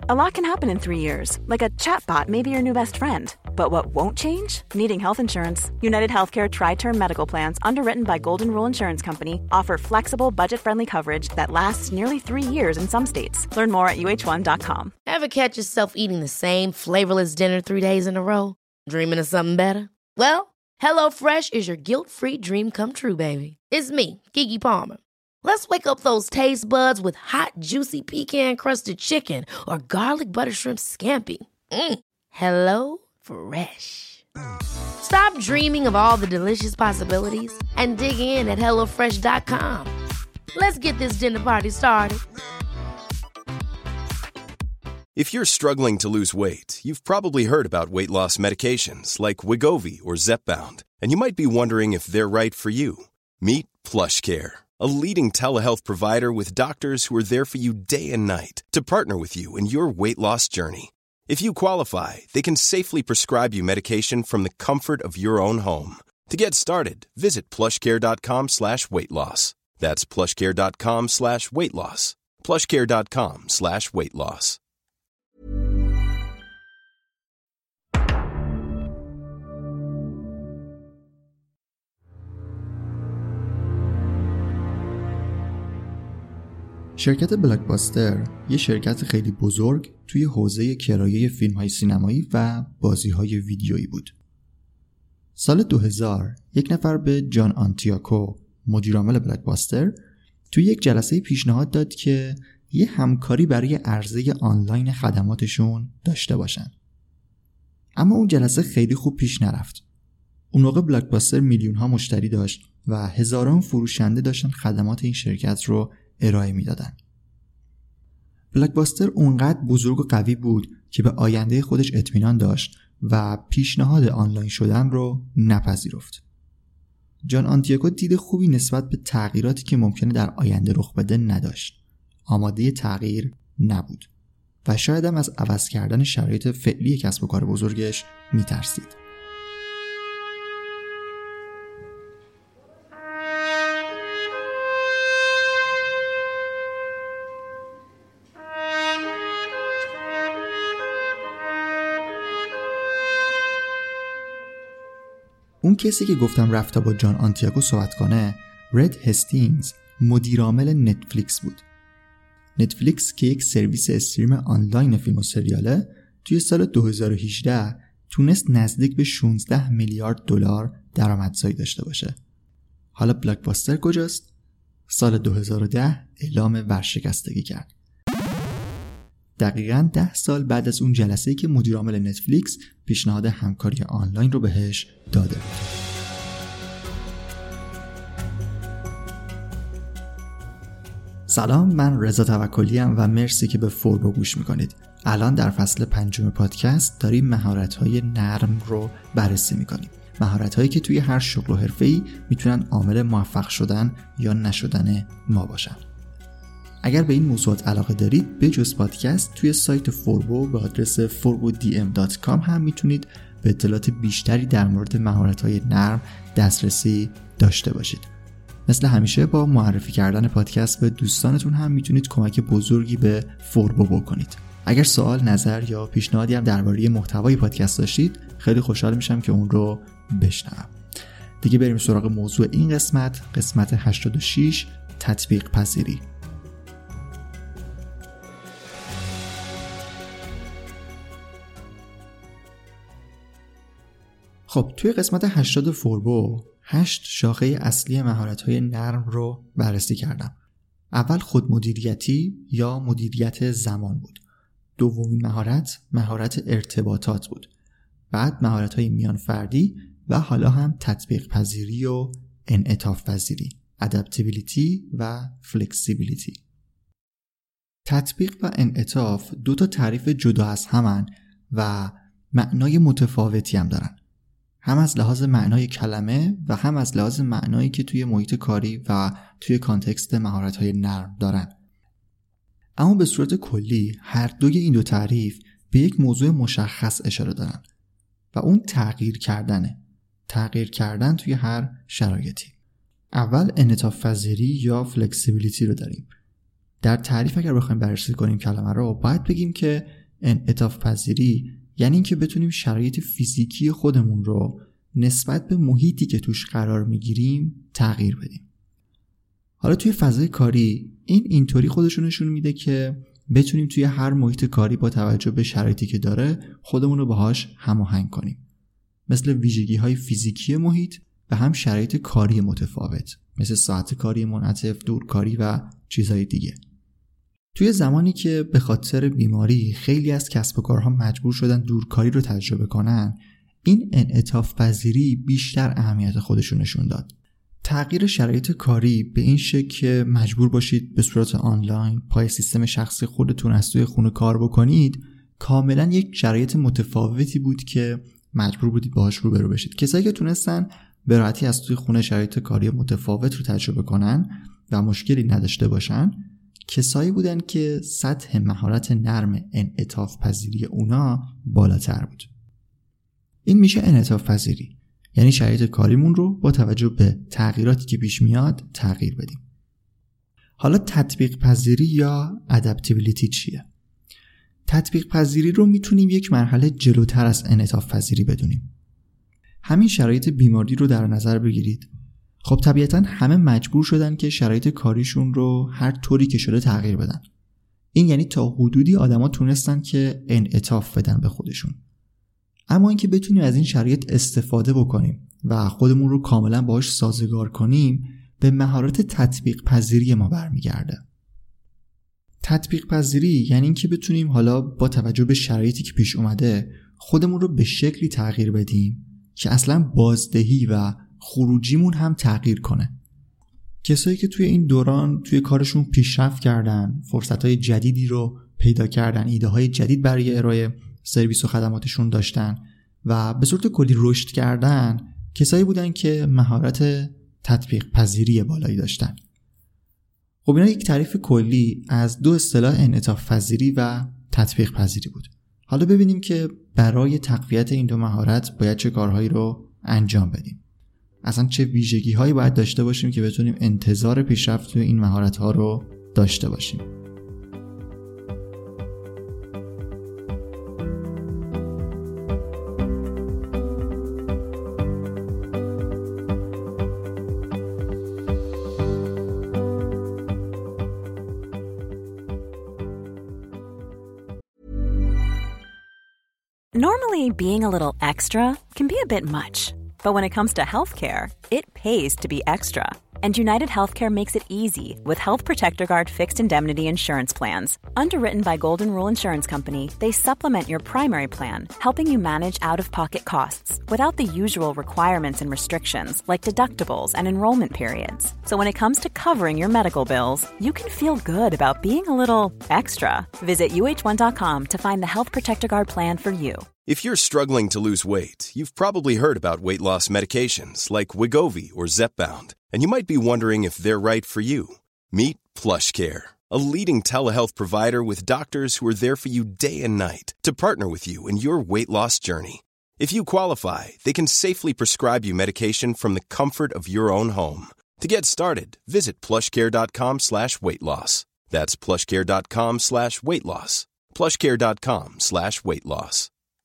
A lot can happen in 3 years, like a chatbot may be your new best friend. But what won't change? Needing health insurance. United Healthcare Tri-Term Medical Plans, underwritten by Golden Rule Insurance Company, offer flexible, budget-friendly coverage that lasts nearly 3 years in some states. Learn more at uh1.com. Ever catch yourself eating the same flavorless dinner 3 days in a row? Dreaming of something better? Well, HelloFresh is your guilt-free dream come true, baby. It's me, Keke Palmer. Let's wake up those taste buds with hot, juicy pecan-crusted chicken or garlic butter shrimp scampi. Hello Fresh. Stop dreaming of all the delicious possibilities and dig in at HelloFresh.com. Let's get this dinner party started. If you're struggling to lose weight, you've probably heard about weight loss medications like Wegovy or Zepbound, and you might be wondering if they're right for you. Meet PlushCare, a leading telehealth provider with doctors who are there for you day and night to partner with you in your weight loss journey. If you qualify, they can safely prescribe you medication from the comfort of your own home. To get started, visit plushcare.com/weightloss. That's plushcare.com/weightloss. plushcare.com/weightloss. شرکت بلاکباستر یه شرکت خیلی بزرگ توی حوزه کرایه فیلم‌های سینمایی و بازی‌های ویدیویی بود. سال 2000 یک نفر به جان آنتیاکو، مدیرعامل بلاکباستر، توی یک جلسه پیشنهاد داد که یه همکاری برای عرضه آنلاین خدماتشون داشته باشن. اما اون جلسه خیلی خوب پیش نرفت. اون موقع بلاکباستر میلیون‌ها مشتری داشت و هزاران فروشنده داشتن خدمات این شرکت رو ارائه میدادن. بلاکباستر اونقدر بزرگ و قوی بود که به آینده خودش اطمینان داشت و پیشنهاد آنلاین شدن رو نپذیرفت. جان آنتیاکو دید خوبی نسبت به تغییراتی که ممکنه در آینده رخ بده نداشت. آماده تغییر نبود و شاید هم از عوض کردن شرایط فعلی کسب و کار بزرگش میترسید. اون کسی که گفتم رفته با جان آنتیاکو صحبت کنه، رد هستینگز، مدیرعامل نتفلیکس بود. نتفلیکس که یک سرویس استریم آنلاین فیلم و سریاله، توی سال 2018 تونست نزدیک به 16 میلیارد دلار درآمدزایی داشته باشه. حالا بلاکباستر کجاست؟ سال 2010 اعلام ورشکستگی کرد. دقیقاً 10 سال بعد از اون جلسه‌ای که مدیرعامل نتفلیکس پیشنهاد همکاری آنلاین رو بهش داده بود. سلام، من رضا توکلی ام و مرسی که به فوربو گوش میکنید. الان در فصل 5 پادکست داریم مهارت‌های نرم رو بررسی میکنیم. مهارت‌هایی که توی هر شغل و حرفه‌ای میتونن عامل موفق شدن یا نشدن ما باشن. اگر به این موضوعات علاقه دارید، به جز پادکست توی سایت فوربو به آدرس forbodm.com هم میتونید به اطلاعات بیشتری در مورد مهارت‌های نرم دسترسی داشته باشید. مثل همیشه با معرفی کردن پادکست به دوستانتون هم میتونید کمک بزرگی به فوربو بکنید. اگر سوال، نظر یا پیشنهادی هم درباره محتوای پادکست داشتید، خیلی خوشحال میشم که اون رو بشنوم. دیگه بریم سراغ موضوع این قسمت 86، تطبیق پذیری. خب توی قسمت 80 فوربو 8 شاخه اصلی مهارت‌های نرم رو بررسی کردم. اول خودمدیریتی یا مدیریت زمان بود. دومین مهارت ارتباطات بود. بعد مهارت‌های میان فردی و حالا هم تطبیق پذیری و انعطاف پذیری، adaptability و flexibility. تطبیق و انعطاف 2 تا تعریف جدا از همن و معنای متفاوتی هم دارن. هم از لحاظ معنای کلمه و هم از لحاظ معنایی که توی محیط کاری و توی کانتکست مهارت‌های نرم دارن. اما به صورت کلی هر دوی این 2 تعریف به یک موضوع مشخص اشاره دارن و اون تغییر کردن توی هر شرایطی. اول انعطاف پذیری یا فلکسیبیلیتی رو داریم. در تعریف اگر بخوایم بررسی کنیم کلمه رو، باید بگیم که انعطاف پذیری یعنی اینکه بتونیم شرایط فیزیکی خودمون رو نسبت به محیطی که توش قرار میگیریم تغییر بدیم. حالا توی فضای کاری اینطوری خودشون نشون میده که بتونیم توی هر محیط کاری با توجه به شرایطی که داره خودمون رو باهاش هماهنگ کنیم، مثل ویژگی‌های فیزیکی محیط و هم شرایط کاری متفاوت، مثل ساعت کاری منعطف، دورکاری و چیزهای دیگه. توی زمانی که به خاطر بیماری خیلی از کسب و کارها مجبور شدن دورکاری رو تجربه کنن، این انعطاف پذیری بیشتر اهمیت خودش رو نشون داد. تغییر شرایط کاری به این شکل که مجبور باشید به صورت آنلاین پای سیستم شخصی خودتون از توی خونه کار بکنید، کاملا یک شرایط متفاوتی بود که مجبور بودید باهاش روبرو بشید. کسایی که تونستن به راحتی از توی خونه شرایط کاری متفاوت رو تجربه کنن و مشکلی نداشته باشن، کسایی بودن که سطح مهارت نرم انعطاف پذیری اونا بالاتر بود. این میشه انعطاف پذیری، یعنی شرایط کاریمون رو با توجه به تغییراتی که پیش میاد تغییر بدیم. حالا تطبیق پذیری یا ادپتیبیلیتی چیه؟ تطبیق پذیری رو میتونیم یک مرحله جلوتر از انعطاف پذیری بدونیم. همین شرایط بیماری رو در نظر بگیرید. خب طبیعتاً همه مجبور شدن که شرایط کاریشون رو هر طوری که شده تغییر بدن. این یعنی تا حدودی آدما تونستن که انعطاف بدن به خودشون. اما اینکه بتونیم از این شرایط استفاده بکنیم و خودمون رو کاملا باهاش سازگار کنیم به مهارت تطبیق پذیری ما برمیگرده. تطبیق پذیری یعنی اینکه بتونیم حالا با توجه به شرایطی که پیش اومده خودمون رو به شکلی تغییر بدیم که اصلا بازدهی و خروجیمون هم تغییر کنه. کسایی که توی این دوران توی کارشون پیشرفت کردن، فرصت‌های جدیدی رو پیدا کردن، ایده‌های جدید برای ارائه سرویس و خدماتشون داشتن و به صورت کلی رشد کردن، کسایی بودن که مهارت تطبیق پذیری بالایی داشتن. خب اینا یک تعریف کلی از دو اصطلاح انعطاف پذیری و تطبیق پذیری بود. حالا ببینیم که برای تقویت این دو مهارت باید چه کارهایی رو انجام بدیم. اصلا چه ویژگی هایی باید داشته باشیم که بتونیم انتظار پیشرفت توی این مهارت ها رو داشته باشیم. Normally, being a little extra can be a bit much, but when it comes to healthcare, it pays to be extra. And United Healthcare makes it easy with Health Protector Guard fixed indemnity insurance plans. Underwritten by Golden Rule Insurance Company, they supplement your primary plan, helping you manage out-of-pocket costs without the usual requirements and restrictions like deductibles and enrollment periods. So when it comes to covering your medical bills, you can feel good about being a little extra. Visit uh1.com to find the Health Protector Guard plan for you. If you're struggling to lose weight, you've probably heard about weight loss medications like Wegovy or Zepbound, and you might be wondering if they're right for you. Meet PlushCare, a leading telehealth provider with doctors who are there for you day and night to partner with you in your weight loss journey. If you qualify, they can safely prescribe you medication from the comfort of your own home. To get started, visit plushcare.com/weightloss. That's plushcare.com/weightloss. plushcare.com/weightloss.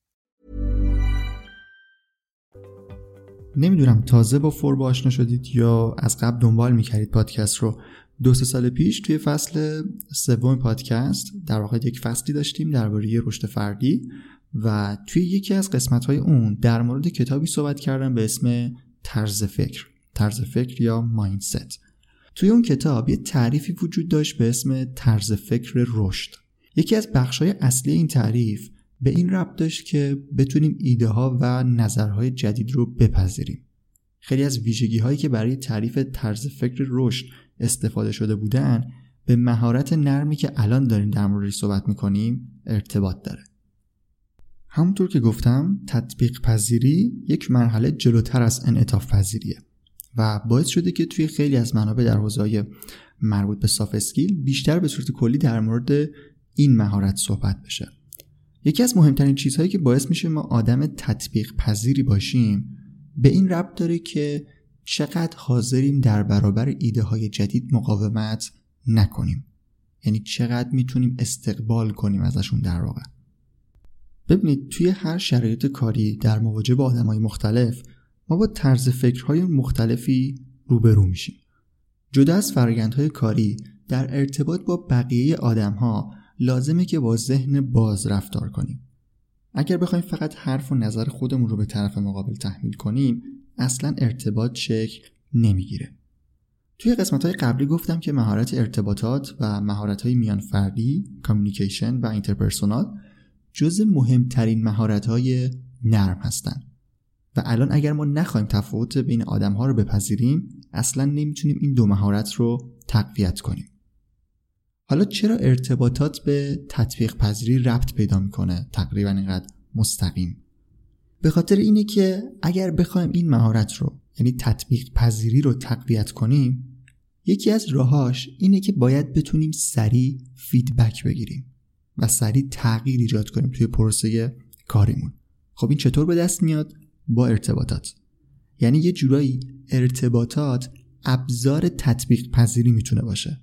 نمیدونم تازه با فوربو آشنا شدید یا از قبل دنبال میکردید پادکست رو. 2-3 سال پیش توی فصل 3 پادکست در واقع یک فصلی داشتیم درباره رشد فردی و توی یکی از قسمت‌های اون در مورد کتابی صحبت کردم به اسم طرز فکر یا مایندست. توی اون کتاب یه تعریفی وجود داشت به اسم طرز فکر رشد. یکی از بخش‌های اصلی این تعریف به این ربط داشت که بتونیم ایده ها و نظرهای جدید رو بپذیریم. خیلی از ویژگی هایی که برای تعریف طرز فکر رشد استفاده شده بودن به مهارت نرمی که الان داریم در موردش صحبت میکنیم ارتباط داره. همونطور که گفتم تطبیق پذیری یک مرحله جلوتر از انعطاف پذیریه و باعث شده که توی خیلی از منابع در حوزه‌های مربوط به سافت اسکیل بیشتر به صورت کلی در مورد این مهارت صحبت بشه. یکی از مهمترین چیزهایی که باعث میشه ما آدم تطبیق پذیری باشیم به این ربط داره که چقدر حاضریم در برابر ایده های جدید مقاومت نکنیم. یعنی چقدر میتونیم استقبال کنیم ازشون در واقع. ببینید توی هر شرایط کاری در مواجهه با آدمای مختلف ما با طرز فکرهای مختلفی روبرو میشیم. جدا از فرآیندهای کاری در ارتباط با بقیه آدم‌ها لازمه که با ذهن باز رفتار کنیم. اگر بخوایم فقط حرف و نظر خودمون رو به طرف مقابل تحمیل کنیم اصلاً ارتباط شکل نمیگیره. توی قسمت‌های قبلی گفتم که مهارت ارتباطات و مهارت‌های میان فردی، کامیونیکیشن و اینترپرسونال جزء مهمترین مهارت‌های نرم هستن و الان اگر ما نخوایم تفاوت بین آدم‌ها رو بپذیریم اصلاً نمیتونیم این دو مهارت رو تقویت کنیم. حالا چرا ارتباطات به تطبیق پذیری ربط پیدا میکنه تقریبا اینقدر مستقیم؟ به خاطر اینه که اگر بخوایم این مهارت رو یعنی تطبیق پذیری رو تقویت کنیم یکی از راهاش اینه که باید بتونیم سریع فیدبک بگیریم و سریع تغییر ایجاد کنیم توی پروسه کاریمون. خب این چطور به دست میاد؟ با ارتباطات. یعنی یه جورایی ارتباطات ابزار تطبیق پذیری میتونه باشه.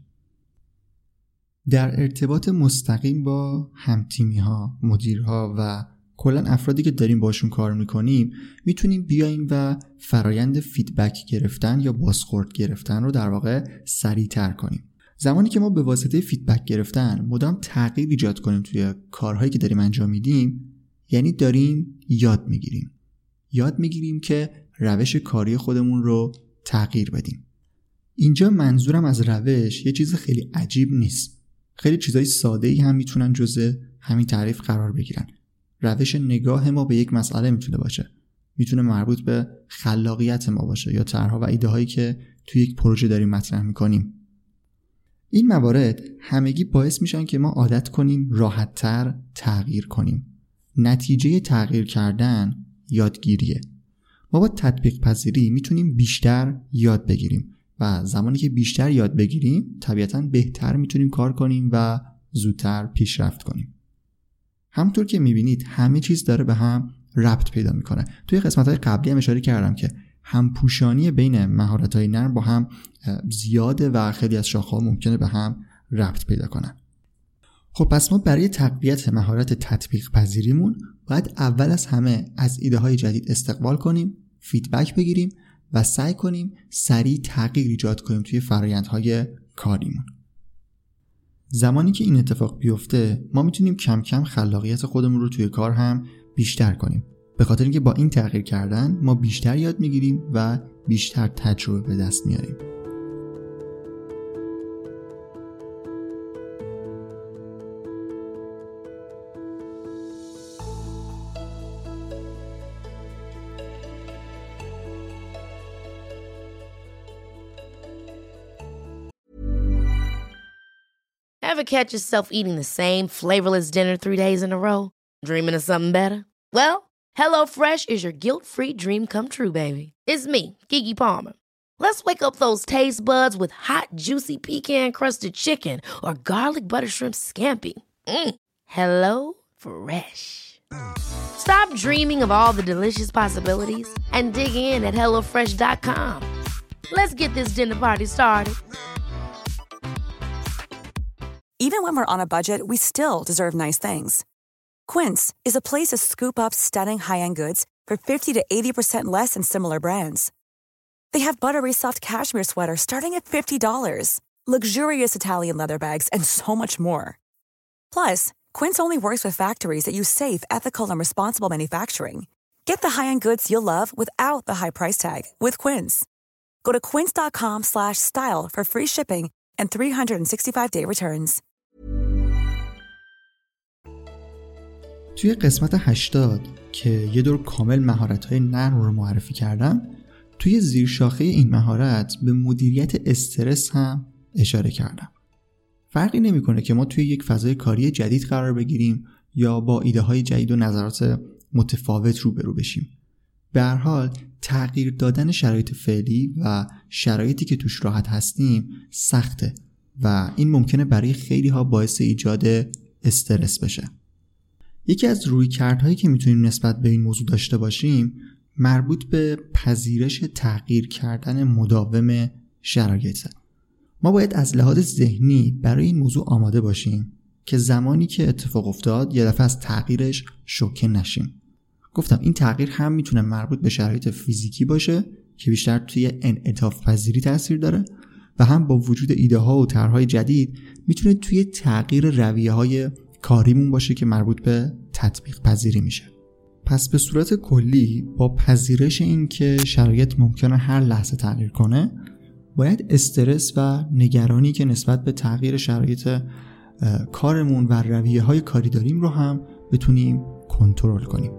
در ارتباط مستقیم با همتیمی‌ها، مدیرها و کلاً افرادی که داریم باشون کار میکنیم میتونیم بیایم و فرایند فیدبک گرفتن یا بازخورد گرفتن رو در واقع سریع‌تر کنیم. زمانی که ما به واسطه فیدبک گرفتن مدام تغییر ایجاد کنیم توی کارهایی که داریم انجام میدیم یعنی داریم یاد میگیریم که روش کاری خودمون رو تغییر بدیم. اینجا منظورم از روش یه چیز خیلی عجیب نیست. خیلی چیزای ساده‌ای هم میتونن جزء همین تعریف قرار بگیرن. روش نگاه ما به یک مسئله میتونه باشه. میتونه مربوط به خلاقیت ما باشه یا طرح‌ها و ایده‌هایی که توی یک پروژه داریم مطرح می‌کنیم. این موارد همگی باعث میشن که ما عادت کنیم راحت‌تر تغییر کنیم. نتیجه تغییر کردن یادگیریه. ما با تطبیق پذیری میتونیم بیشتر یاد بگیریم و زمانی که بیشتر یاد بگیریم طبیعتاً بهتر میتونیم کار کنیم و زودتر پیشرفت کنیم. همونطور که میبینید همه چیز داره به هم ربط پیدا میکنه. توی قسمت‌های قبلی هم اشاره کردم که همپوشانی بین مهارت‌های نرم با هم زیاده و خیلی از شاخه‌ها ممکنه به هم ربط پیدا کنن. خب پس ما برای تقویت مهارت تطبیق پذیریمون باید اول از همه از ایده‌های جدید استقبال کنیم، فیدبک بگیریم و سعی کنیم سریع تغییر ایجاد کنیم توی فرآیندهای کاریمون. زمانی که این اتفاق بیفته ما میتونیم کم کم خلاقیت خودمون رو توی کار هم بیشتر کنیم. به خاطر اینکه با این تغییر کردن ما بیشتر یاد میگیریم و بیشتر تجربه به دست میاریم. Ever catch yourself eating the same flavorless dinner 3 days in a row? Dreaming of something better? Well, HelloFresh is your guilt-free dream come true, baby. It's me, Keke Palmer. Let's wake up those taste buds with hot, juicy pecan-crusted chicken or garlic butter shrimp scampi. Hello Fresh. Stop dreaming of all the delicious possibilities and dig in at HelloFresh.com. Let's get this dinner party started. Even when we're on a budget, we still deserve nice things. Quince is a place to scoop up stunning high-end goods for 50 to 80% less than similar brands. They have buttery soft cashmere sweaters starting at $50, luxurious Italian leather bags, and so much more. Plus, Quince only works with factories that use safe, ethical, and responsible manufacturing. Get the high-end goods you'll love without the high price tag with Quince. Go to quince.com/style for free shipping and 365-day returns. توی قسمت 80 که یه دور کامل مهارت‌های نرم رو معرفی کردم توی زیرشاخه این مهارت به مدیریت استرس هم اشاره کردم. فرقی نمی‌کنه که ما توی یک فضای کاری جدید قرار بگیریم یا با ایده‌های جدید و نظرات متفاوت روبرو بشیم. به هر حال تغییر دادن شرایط فعلی و شرایطی که توش راحت هستیم سخته و این ممکنه برای خیلی‌ها باعث ایجاد استرس بشه. یکی از رویکردهایی که میتونیم نسبت به این موضوع داشته باشیم مربوط به پذیرش تغییر کردن مداوم شرایطه. ما باید از لحاظ ذهنی برای این موضوع آماده باشیم که زمانی که اتفاق افتاد یه دفعه از تغییرش شوکه نشیم. گفتم این تغییر هم میتونه مربوط به شرایط فیزیکی باشه که بیشتر توی انعطاف پذیری تاثیر داره و هم با وجود ایده ها و طرح‌های جدید میتونه توی تغییر رویه‌های کاریمون باشه که مربوط به تطبیق پذیری میشه. پس به صورت کلی با پذیرش این که شرایط ممکنه هر لحظه تغییر کنه، باید استرس و نگرانی که نسبت به تغییر شرایط کارمون و رویه‌های کاری داریم رو هم بتونیم کنترل کنیم.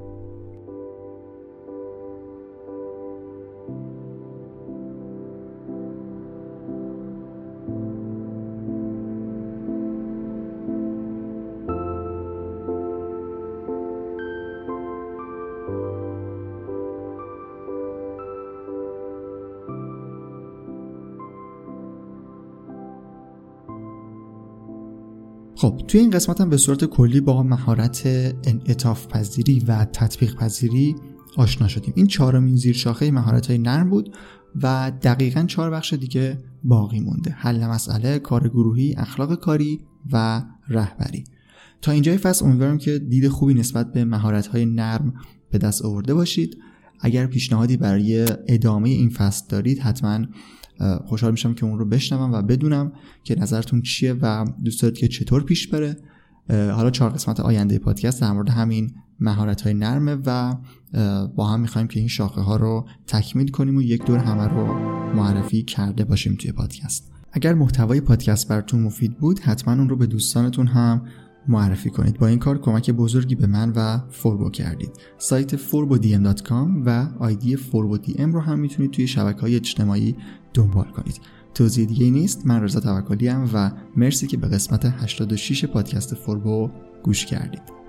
خب توی این قسمت هم به صورت کلی با مهارت انعطاف پذیری و تطبیق پذیری آشنا شدیم. این 4مین زیر شاخه مهارت‌های نرم بود و دقیقاً 4 بخش دیگه باقی مونده: حل مسئله، کار گروهی، اخلاق کاری و رهبری. تا اینجای فصل امیدوارم که دید خوبی نسبت به مهارت‌های نرم به دست آورده باشید. اگر پیشنهادی برای ادامه این فصل دارید حتماً خوشحال میشم که اون رو بشنوم و بدونم که نظرتون چیه و دوست دارید که چطور پیش بره. حالا 4 قسمت آینده پادکست در مورد همین مهارت‌های نرمه و با هم می‌خوایم که این شاخه ها رو تکمیل کنیم و یک دور همه رو معرفی کرده باشیم توی پادکست. اگر محتوای پادکست براتون مفید بود حتما اون رو به دوستانتون هم معرفی کنید. با این کار کمک بزرگی به من و فوربو کردید. سایت forbodm.com و آیدی forbodm رو هم میتونید توی شبکه‌های اجتماعی دنبال کنید. توضیح دیگه نیست. من رضا توکلی ام و مرسی که به قسمت 86 پادکست فوربو گوش کردید.